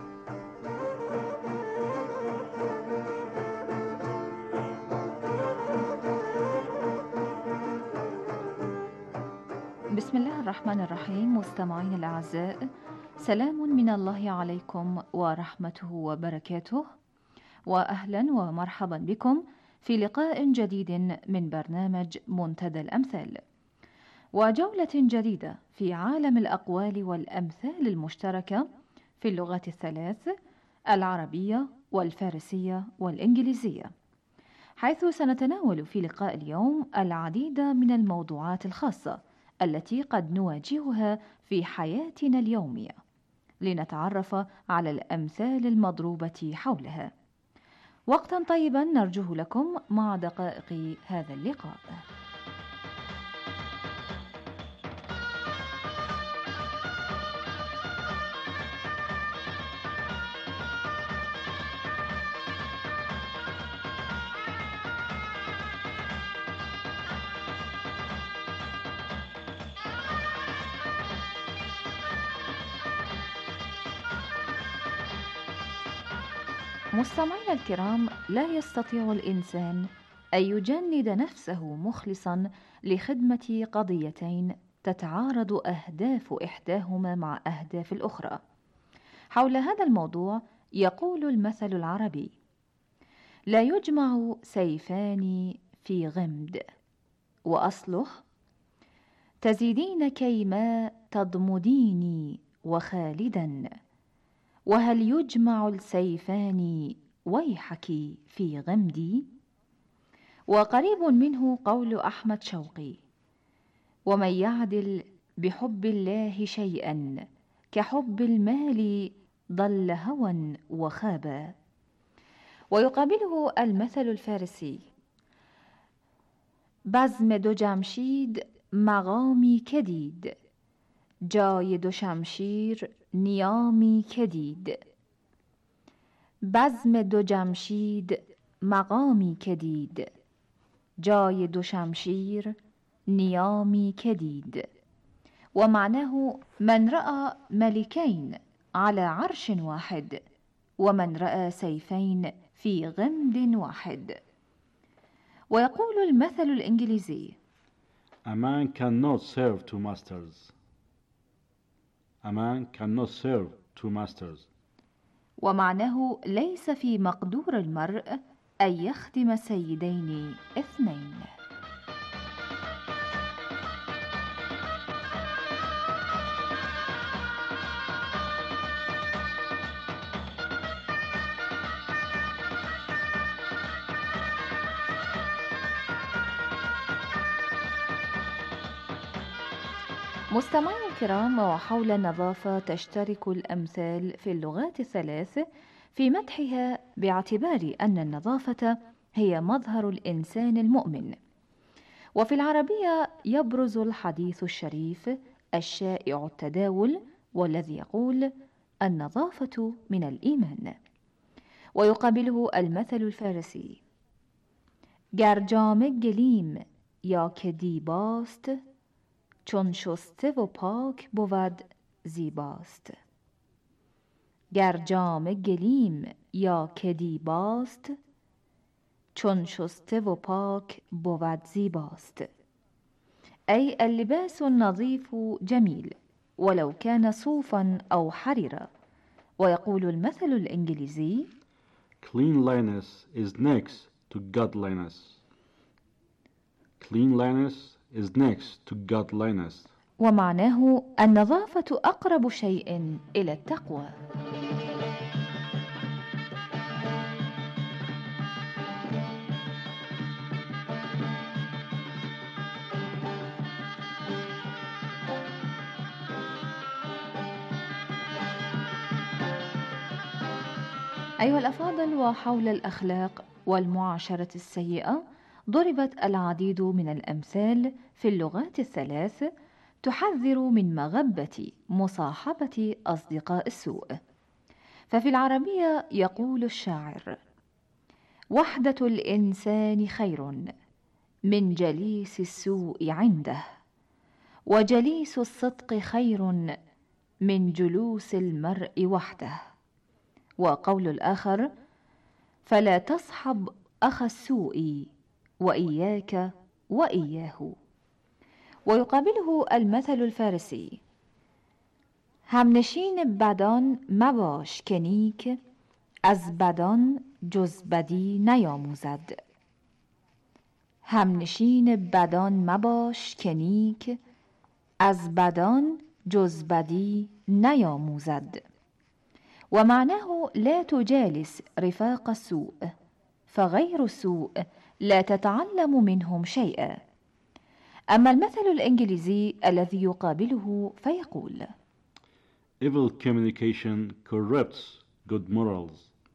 بسم الله الرحمن الرحيم. مستمعين الأعزاء، سلام من الله عليكم ورحمته وبركاته، وأهلا ومرحبا بكم في لقاء جديد من برنامج منتدى الأمثال، وجولة جديدة في عالم الأقوال والأمثال المشتركة في اللغات الثلاث العربية والفارسية والإنجليزية، حيث سنتناول في لقاء اليوم العديد من الموضوعات الخاصة التي قد نواجهها في حياتنا اليومية، لنتعرف على الأمثال المضروبة حولها. وقتا طيبا نرجوه لكم مع دقائق هذا اللقاء. مستمعينا الكرام، لا يستطيع الإنسان أن يجند نفسه مخلصا لخدمة قضيتين تتعارض أهداف إحداهما مع أهداف الأخرى. حول هذا الموضوع يقول المثل العربي: لا يجمع سيفان في غمد، وأصله: تزيدين كيما تضمديني وخالدا، وهل يجمع السيفان ويحك في غمدي؟ وقريب منه قول أحمد شوقي: ومن يعدل بحب الله شيئا كحب المال ضل هوى وخابا. ويقابله المثل الفارسي: بزم دو جمشید مقامی کدید، جای دو شمشیر نیامی کدید. بزم دو جمشید مقامی کدید، جای دو شمشیر نیامی کدید. ومعناه: من رأى ملكين على عرش واحد، ومن رأى سيفين في غمد واحد. ويقول المثل الإنجليزي: A man cannot serve two masters. A man cannot serve two masters. ومعناه: ليس في مقدور المرء أن يخدم سيدين اثنين. مستمعينا الكرام، وحول النظافة تشترك الأمثال في اللغات الثلاث في مدحها باعتبار أن النظافة هي مظهر الإنسان المؤمن. وفي العربية يبرز الحديث الشريف الشائع التداول والذي يقول النظافة من الإيمان، ويقابله المثل الفارسي گر جامه گلیم یا که دیباست چون شسته و پاک بود زیباست. گر جامه گلیم یا که دیباست چون شسته و پاک بود زیباست، أي اللباس النظيف جميل ولو كان صوفا أو حريرا. ويقول المثل الإنجليزي Cleanliness is next to godliness. Cleanliness is next to godliness. ومعناه النظافة أقرب شيء إلى التقوى. أيها الأفاضل، وحول الأخلاق والمعاشرة السيئة ضربت العديد من الأمثال في اللغات الثلاث تحذر من مغبة مصاحبة أصدقاء السوء. ففي العربية يقول الشاعر: وحدة الإنسان خير من جليس السوء عنده، وجليس الصدق خير من جلوس المرء وحده. وقول الآخر: فلا تصحب أخ السوء وإياك وإياه. ويقابله المثل الفارسي: همنشین بدان مباش که نیک، از بدان جز بدی نیاموزد. همنشین بدان مباش که نیک، از بدان جز بدی نیاموزد. ومعناه لا تجالس رفاق السوء، فغير السوء لا تتعلم منهم شيئا. أما المثل الإنجليزي الذي يقابله فيقول: Evil communication corrupts good morals.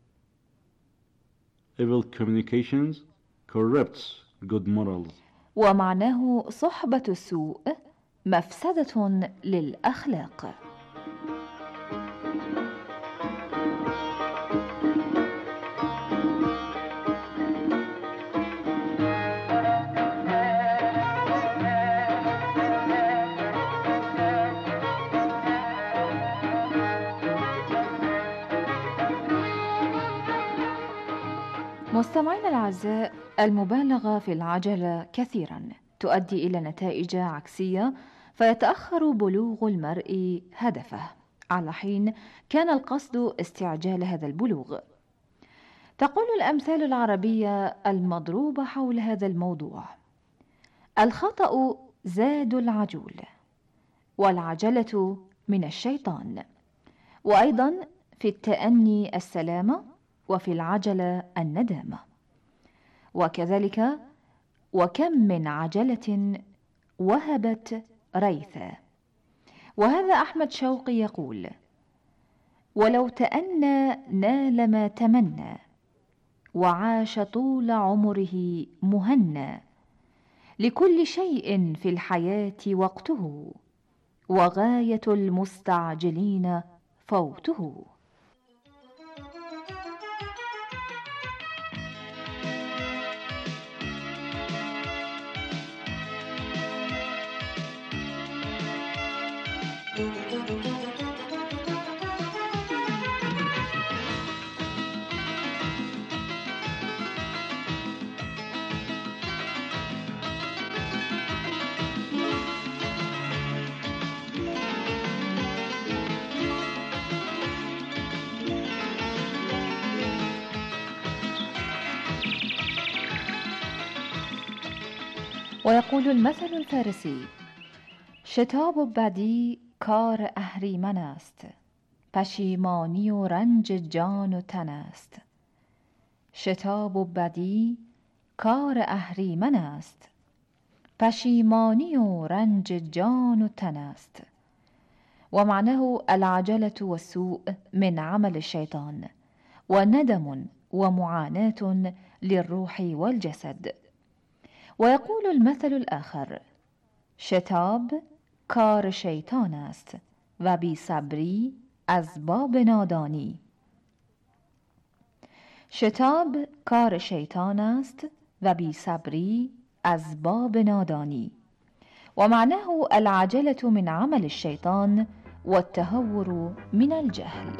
Evil communications corrupts good morals. ومعناه صحبة السوء مفسدة للأخلاق. مستمعينا الأعزاء، المبالغة في العجلة كثيرا تؤدي إلى نتائج عكسية، فيتأخر بلوغ المرء هدفه على حين كان القصد استعجال هذا البلوغ. تقول الأمثال العربية المضروبة حول هذا الموضوع: الخطأ زاد العجول، والعجلة من الشيطان. وأيضا في التأني السلامة، وفي العجلة الندامة. وكذلك وكم من عجلة وهبت ريثا. وهذا أحمد شوقي يقول: ولو تأنى نال ما تمنى، وعاش طول عمره مهنى. لكل شيء في الحياة وقته، وغاية المستعجلين فوته. ويقول المثل الفارسي: شتاب بدی کار اهریمن است، پشیمانی و رنج جان و تن است. شتاب بدی کار اهریمن است، پشیمانی و رنج جان و تن است. ومعناه العجلة والسوء من عمل الشيطان، وندم ومعاناة للروح والجسد. ويقول المثل الآخر: شتاب کار شیطان است و بی صبری از باب نادانی. شتاب کار شیطان است و بی صبری از باب نادانی. ومعناه العجلة من عمل الشيطان والتهور من الجهل.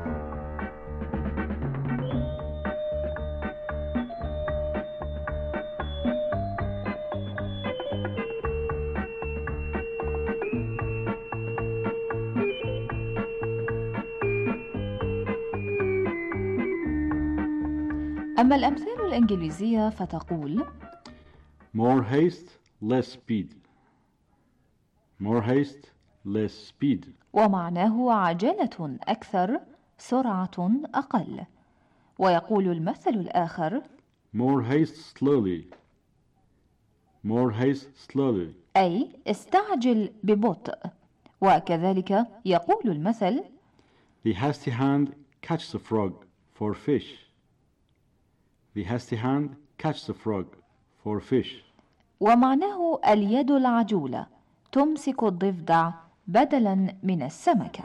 أما الأمثال الإنجليزية فتقول: More haste, less speed. More haste, less speed. ومعناه عجلة أكثر، سرعة أقل. ويقول المثل الآخر: More haste slowly. More haste slowly. أي استعجل ببطء. وكذلك يقول المثل: The hasty hand catches the frog for fish. The hasty hand catches the frog for fish. ومعناه اليد العجولة تمسك الضفدع بدلا من السمكة.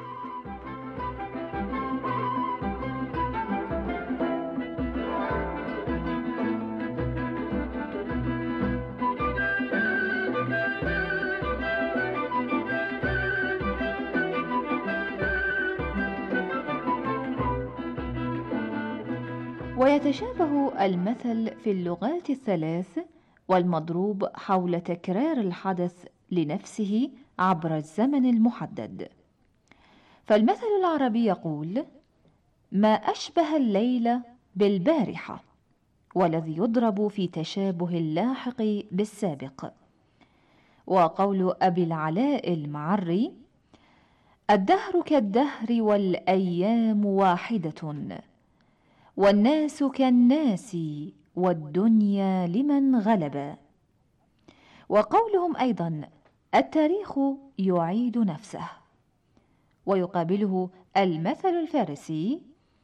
ويتشابه المثل في اللغات الثلاث، والمضروب حول تكرار الحدث لنفسه عبر الزمن المحدد. فالمثل العربي يقول: ما أشبه الليل بالبارحة، والذي يضرب في تشابه اللاحق بالسابق. وقول أبي العلاء المعري: الدهر كالدهر والأيام واحدة، والناس كالناس والدنيا لمن غلب. وقولهم أيضا: التاريخ يعيد نفسه. ويقابله المثل الفارسي: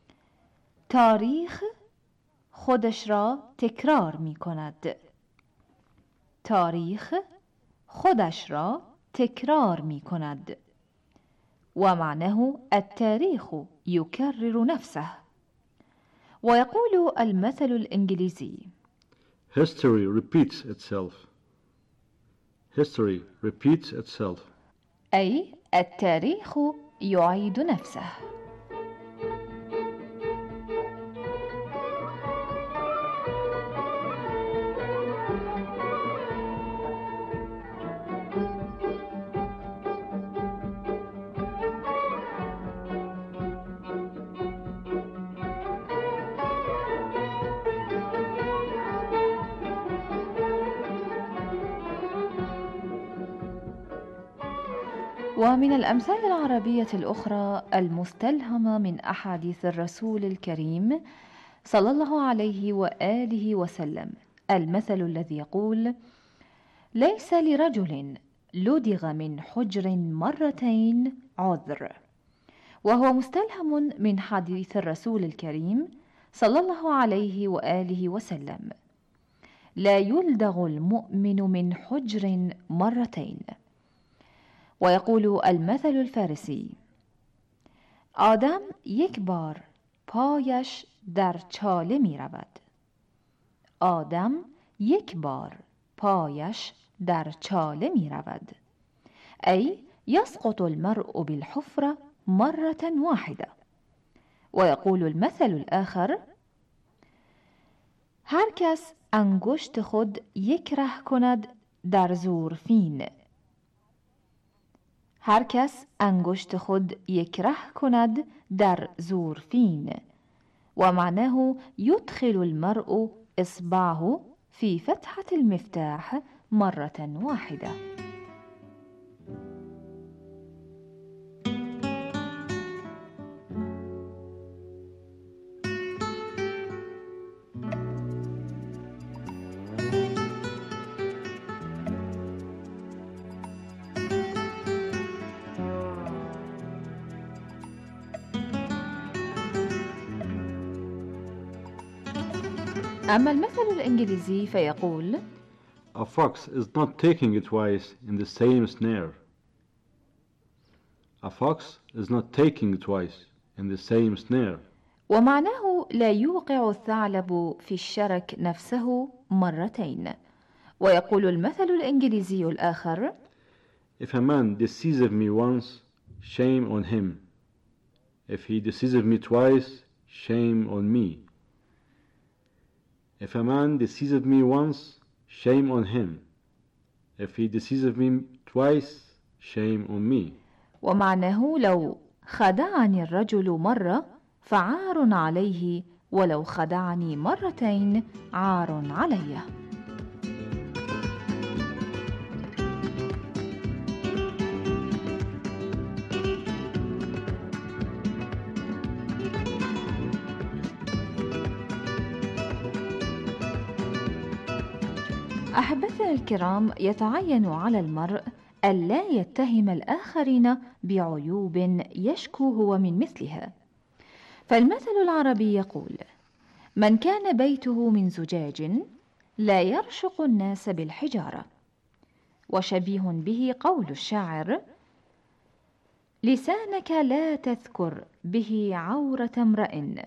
تاریخ خودش را تکرار می کند. تاریخ خودش را تکرار می کند. ومعناه التاريخ يكرر نفسه. ويقول المثل الإنجليزي: History repeats itself. History repeats itself. أي التاريخ يعيد نفسه. ومن الأمثال العربية الأخرى المستلهمة من أحاديث الرسول الكريم صلى الله عليه وآله وسلم المثل الذي يقول: ليس لرجل لدغ من حجر مرتين عذر. وهو مستلهم من حديث الرسول الكريم صلى الله عليه وآله وسلم: لا يلدغ المؤمن من حجر مرتين. ويقول المثل الفارسي: آدم یک بار پایش در چاله می رود. آدم یک بار پایش در چاله می رود. أي يسقط المرء بالحفرة مرة واحدة. ويقول المثل الآخر: هر کس انگشت خود یک ره کند در زورفین. هر کس انگشت خود یک ره کند در زورفین. ومعناه يدخل المرء إصبعه في فتحة المفتاح مرة واحدة. أما المثل الإنجليزي فيقول A fox is not taking it twice in the same snare. A fox is not taking it twice in the same snare. ومعناه لا يوقع الثعلب في الشرك نفسه مرتين. ويقول المثل الإنجليزي الآخر If a man deceives me once, shame on him. If he deceives me twice, shame on me. If a man deceives me once, shame on him. If he deceives me twice, shame on me. ومعناه لو خدعني الرجل مرة فعار عليه، ولو خدعني مرتين عار علي. أحبتنا الكرام، يتعين على المرء ألا يتهم الآخرين بعيوب يشكو هو من مثلها. فالمثل العربي يقول: من كان بيته من زجاج لا يرشق الناس بالحجارة. وشبيه به قول الشاعر: لسانك لا تذكر به عورة امرئ،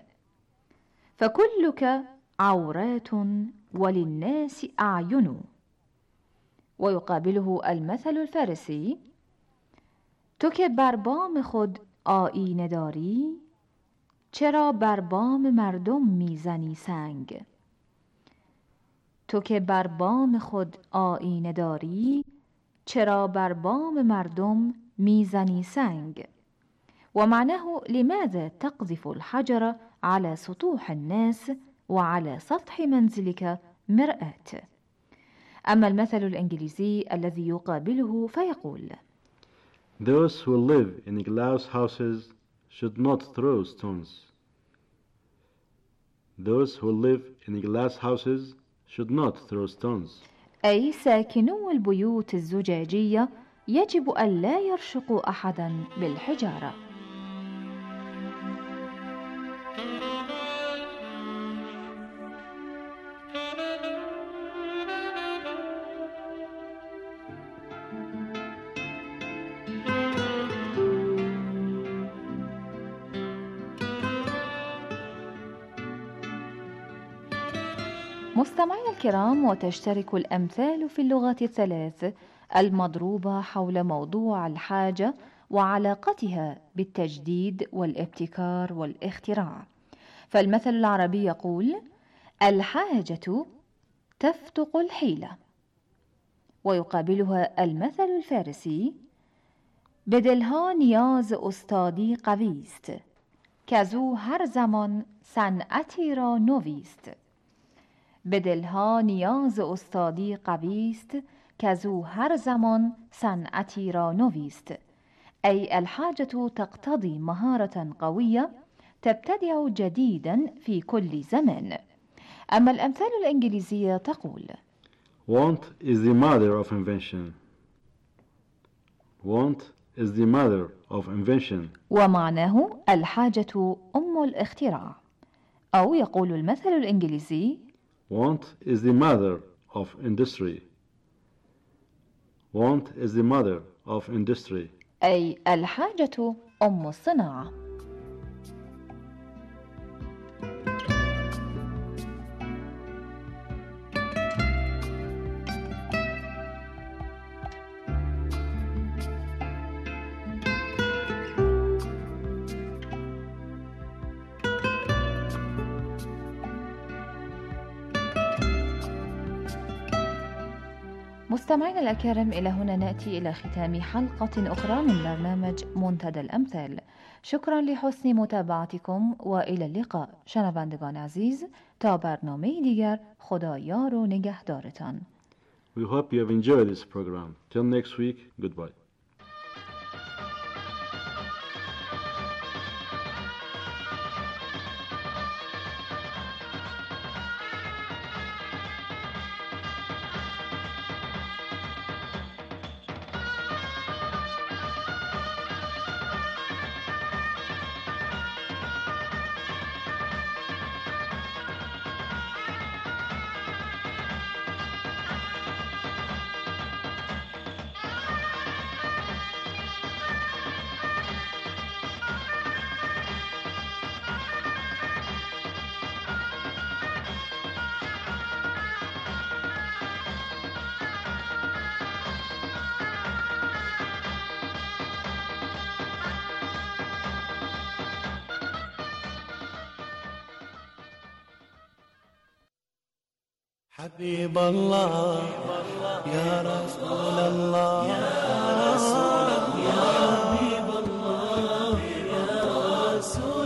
فكلك عورات وللناس أعين. ويقابله المثل الفارسي: تو که بر بام خود آیینه داری، چرا بر بام مردم میزنی سنگ. تو که بر بام خود آیینه داری، چرا بر بام مردم میزنی سنگ. ومعناه: لماذا تقذف الحجر على سطوح الناس وعلى سطح منزلك مرآة. أما المثل الإنجليزي الذي يقابله فيقول: Those who live in glass houses should not throw stones. Those who live in glass houses should not throw stones. أي ساكنو البيوت الزجاجية يجب ألا يرشقوا أحدا بالحجارة. مستمعي الكرام، وتشترك الأمثال في اللغات الثلاث المضروبة حول موضوع الحاجة وعلاقتها بالتجديد والابتكار والاختراع. فالمثل العربي يقول: الحاجة تفتق الحيلة. ويقابلها المثل الفارسي: بدلها نیاز استادی قویست، کزو هر زمان صنعتی را نویست. بدلها نیاز استادی قویست، کزو هر زمان صنعتی را نویست. أي الحاجة تقتضي مهارة قوية تبتدع جديدا في كل زمان. أما الأمثال الإنجليزية تقول: Want is the mother of invention. Want is the mother of invention. ومعناه الحاجة أم الاختراع. أو يقول المثل الإنجليزي: Want is the mother of industry. Want is the mother of industry. أي الحاجة أم الصناعة. مستمعينا الأكارم، إلى هنا نأتي إلى ختام حلقة أخرى من برنامج منتدى الأمثال. شكرا لحسن متابعتكم وإلى اللقاء. شنوندگان عزیز، تا برنامه دیگر، خدا یار و نگهدارتان. We hope you have enjoyed this program. Till next week, goodbye. حبيب الله يا رسول الله يا رسول الله يا حبيب الله يا رسول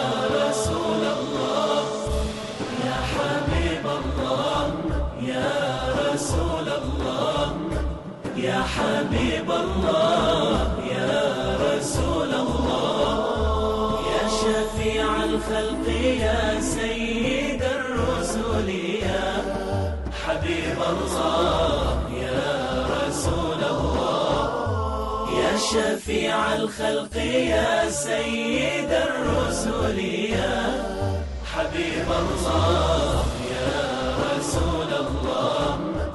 الله يا حبيب الله يا رسول الله يا حبيب الله يا رسول الله يا شفيع الخلق يا سيد الرسل يا حبيب الله يا رسول الله يا شفيع الخلق يا سيد الرسل يا حبيب الله يا رسول الله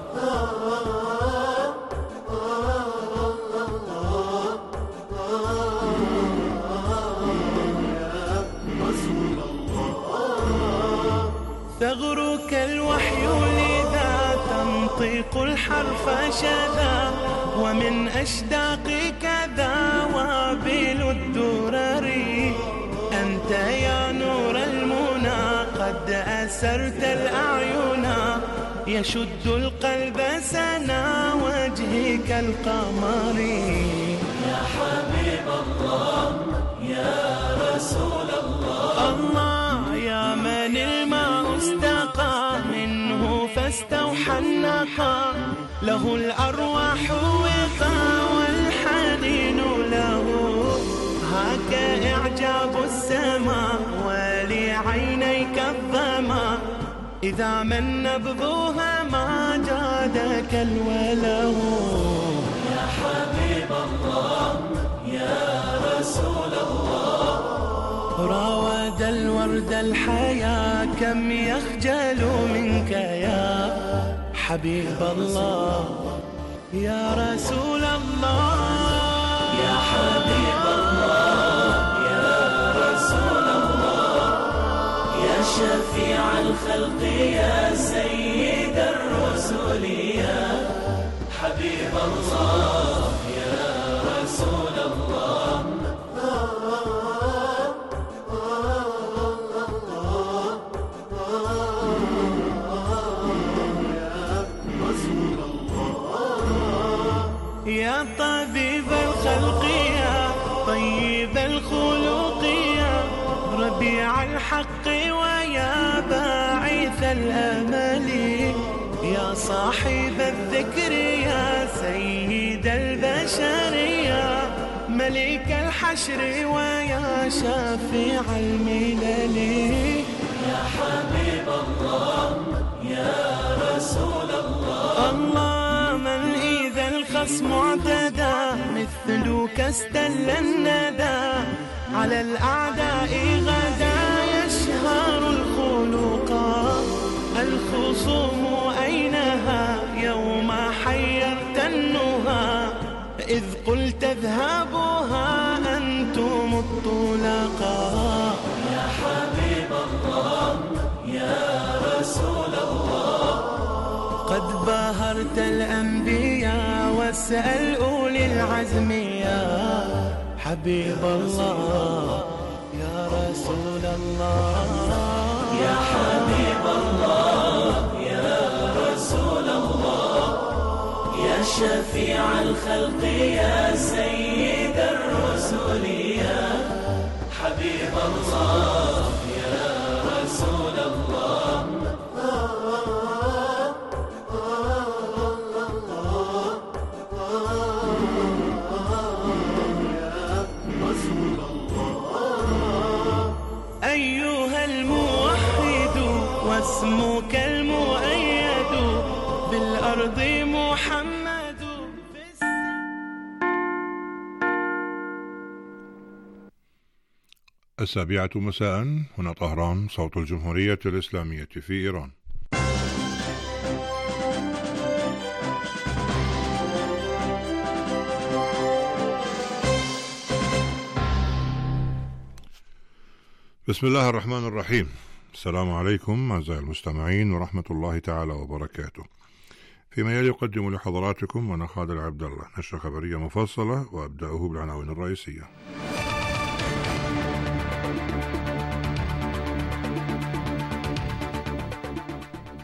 ثغرك الوحي لذا تنطق الحرف شذا ومن أشداقك ذا وابل الدرر أنت يا نور المنى قد أسرت الأعين يشد القلب سنا وجهك القمر يا حبيب الله يا رسول الله الله يا من الماء استقى منه فاستوحى النقى له الأرواح وقى والحنين له هاك إعجاب السماء ولعينيك الظما إذا من نبضها ما جادك الوله يا حبيب الله يا رسول الله راود الورد الحياة كم يخجل منك يا حبيب الله يا رسول الله يا حبيب الله يا رسول الله يا شفيع الخلق يا سيد الرسل يا حبيب الله يا رسول الله يا طبيب الخلق يا طيب الخلق يا ربيع الحق ويا باعث الأمل يا صاحب الذكر يا سيد البشر يا ملك الحشر ويا شافع الملل يا حبيب الله يا رسول الله الله من إذا الخصم اعتدى مثلك استل الندى على الأعداء غدا يشهر الخلق الخصوم أينها يوم حيرت النهى إذ قلت اذهبوها أنتم الطلقاء يا حبيب الله يا رسول الله قد باهرت الأنبياء واسأل أولي العزم يا حبيب الله يا رسول الله يا حبيب الله يا رسول الله يا شفيع الخلق يا سيد الرسل يا حبيب الله يا رسول الله أيها الموحد واسمك المؤيد بالأرض محمد. السابعة مساء، هنا طهران، صوت الجمهورية الإسلامية في إيران. بسم الله الرحمن الرحيم. السلام عليكم أعزائي المستمعين ورحمة الله تعالى وبركاته. فيما يلي أقدم لحضراتكم أنا خالد عبد الله نشرة خبرية مفصلة، وأبدأه بالعناوين الرئيسية.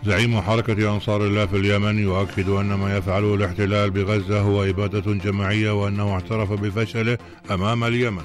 زعيم حركة أنصار الله في اليمن يؤكد أن ما يفعله الاحتلال بغزة هو إبادة جماعية وأنه اعترف بفشله أمام اليمن.